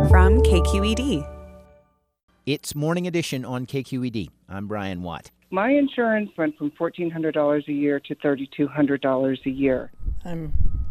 from KQED. It's Morning Edition on KQED. I'm Brian Watt. My insurance went from $1,400 a year to $3,200 a year. I'm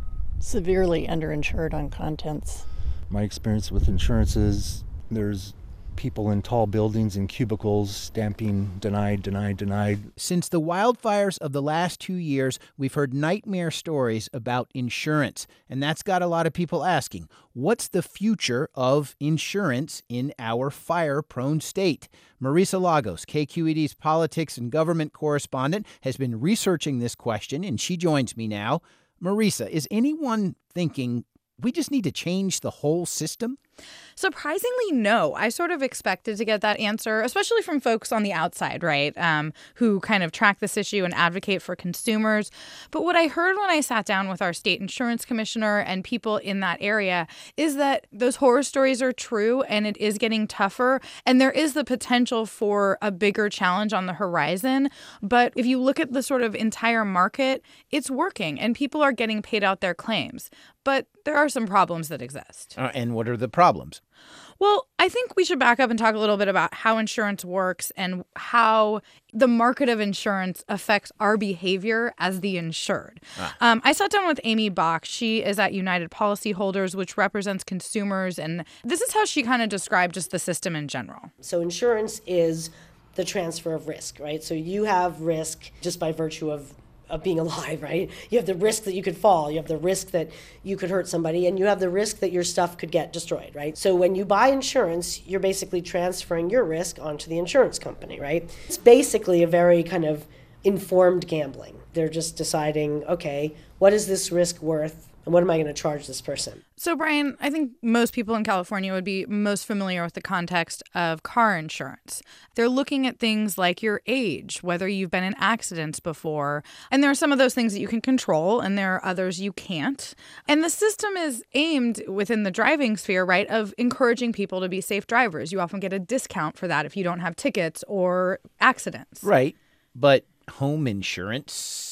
severely underinsured on contents. My experience with insurance is there's people in tall buildings in cubicles stamping denied, denied, denied. Since the wildfires of the last 2 years, we've heard nightmare stories about insurance, and that's got a lot of people asking, what's the future of insurance in our fire-prone state? Marisa Lagos, KQED's politics and government correspondent, has been researching this question, and she joins me now. Marisa, is anyone thinking we just need to change the whole system? Surprisingly, no. I sort of expected to get that answer, especially from folks on the outside, right, who kind of track this issue and advocate for consumers. But what I heard when I sat down with our state insurance commissioner and people in that area is that those horror stories are true and it is getting tougher. And there is the potential for a bigger challenge on the horizon. But if you look at the sort of entire market, it's working and people are getting paid out their claims. But there are some problems that exist. And what are the problems? Well, I think we should back up and talk a little bit about how insurance works and how the market of insurance affects our behavior as the insured. I sat down with Amy Bach. She is at United Policyholders, which represents consumers. And this is how she kind of described just the system in general. So insurance is the transfer of risk, right? So you have risk just by virtue of being alive, right? You have the risk that you could fall, you have the risk that you could hurt somebody, and you have the risk that your stuff could get destroyed, right? So when you buy insurance, you're basically transferring your risk onto the insurance company, right? It's basically a very kind of informed gambling. They're just deciding, okay, what is this risk worth? And what am I going to charge this person? So, Brian, I think most people in California would be most familiar with the context of car insurance. They're looking at things like your age, whether you've been in accidents before. And there are some of those things that you can control, and there are others you can't. And the system is aimed within the driving sphere, right, of encouraging people to be safe drivers. You often get a discount for that if you don't have tickets or accidents. Right. But home insurance,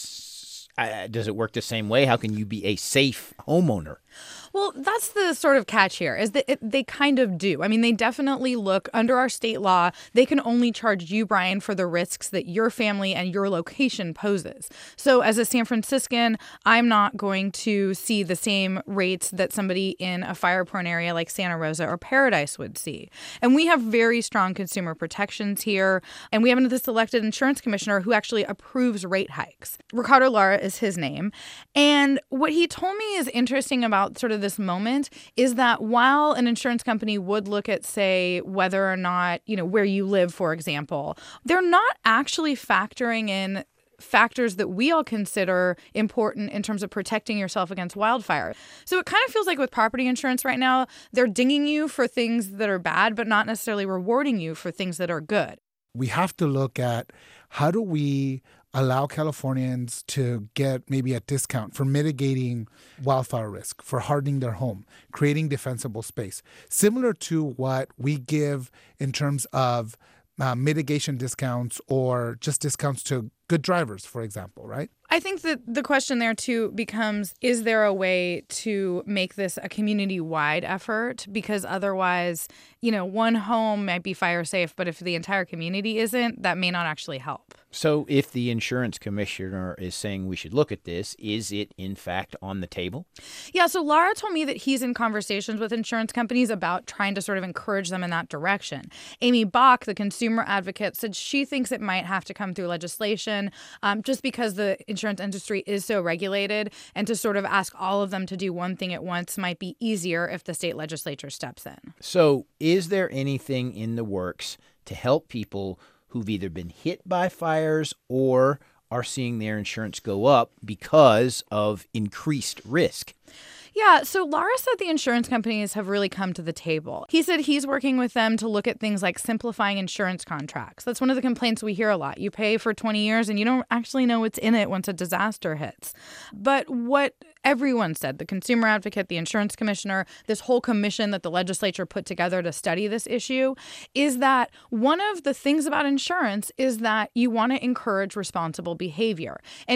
does it work the same way? How can you be a safe homeowner? Well, that's the sort of catch here, is that they kind of do. I mean, they definitely look under our state law. They can only charge you, Brian, for the risks that your family and your location poses. So as a San Franciscan, I'm not going to see the same rates that somebody in a fire-prone area like Santa Rosa or Paradise would see. And we have very strong consumer protections here. And we have this elected insurance commissioner who actually approves rate hikes. Ricardo Lara is his name. And what he told me is interesting about sort of this moment is that while an insurance company would look at, say, whether or not, where you live, for example, they're not actually factoring in factors that we all consider important in terms of protecting yourself against wildfire. So it kind of feels like with property insurance right now, they're dinging you for things that are bad, but not necessarily rewarding you for things that are good. We have to look at how do we allow Californians to get maybe a discount for mitigating wildfire risk, for hardening their home, creating defensible space, similar to what we give in terms of mitigation discounts or just discounts to good drivers, for example, right? I think that the question there, too, becomes, is there a way to make this a community-wide effort? Because otherwise, one home might be fire safe, but if the entire community isn't, that may not actually help. So if the insurance commissioner is saying we should look at this, is it in fact on the table? Yeah, so Lara told me that he's in conversations with insurance companies about trying to sort of encourage them in that direction. Amy Bach, the consumer advocate, said she thinks it might have to come through legislation just because the insurance industry is so regulated, and to sort of ask all of them to do one thing at once might be easier if the state legislature steps in. So is there anything in the works to help people who've either been hit by fires or are seeing their insurance go up because of increased risk? Yeah, so Lara said the insurance companies have really come to the table. He said he's working with them to look at things like simplifying insurance contracts. That's one of the complaints we hear a lot. You pay for 20 years and you don't actually know what's in it once a disaster hits. But what everyone said, the consumer advocate, the insurance commissioner, this whole commission that the legislature put together to study this issue, is that one of the things about insurance is that you want to encourage responsible behavior. And if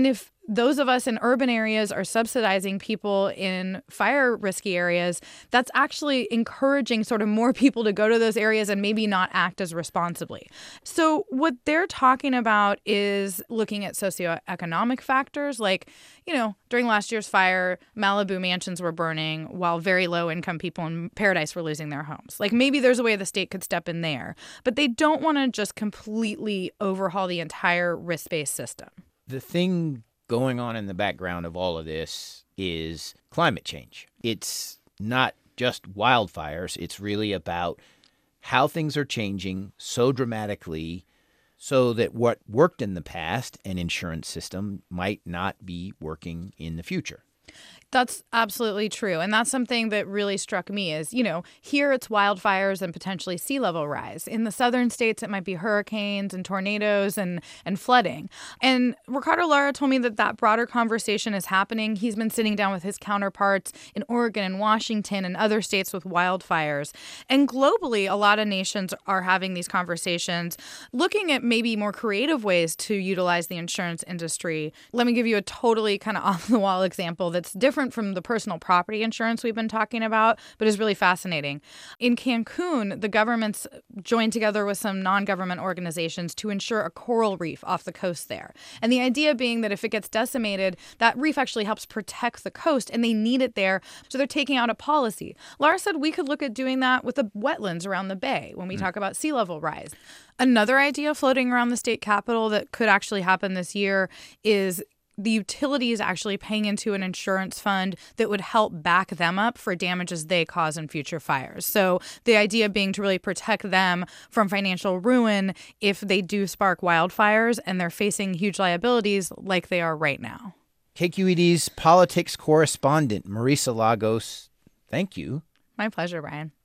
those of us in urban areas are subsidizing people in fire risky areas, that's actually encouraging sort of more people to go to those areas and maybe not act as responsibly. So what they're talking about is looking at socioeconomic factors like, during last year's fire, Malibu mansions were burning while very low income people in Paradise were losing their homes. Like maybe there's a way the state could step in there, but they don't want to just completely overhaul the entire risk-based system. The thing going on in the background of all of this is climate change. It's not just wildfires. It's really about how things are changing so dramatically so that what worked in the past, an insurance system, might not be working in the future. That's absolutely true. And that's something that really struck me is, here it's wildfires and potentially sea level rise. In the southern states, it might be hurricanes and tornadoes and flooding. And Ricardo Lara told me that broader conversation is happening. He's been sitting down with his counterparts in Oregon and Washington and other states with wildfires. And globally, a lot of nations are having these conversations, looking at maybe more creative ways to utilize the insurance industry. Let me give you a totally kind of off-the-wall example that's different from the personal property insurance we've been talking about, but is really fascinating. In Cancun, the government's joined together with some non-government organizations to insure a coral reef off the coast there. And the idea being that if it gets decimated, that reef actually helps protect the coast, and they need it there, so they're taking out a policy. Lara said we could look at doing that with the wetlands around the bay when we talk about sea level rise. Another idea floating around the state capitol that could actually happen this year is the utilities actually paying into an insurance fund that would help back them up for damages they cause in future fires. So the idea being to really protect them from financial ruin if they do spark wildfires and they're facing huge liabilities like they are right now. KQED's politics correspondent, Marisa Lagos, thank you. My pleasure, Brian.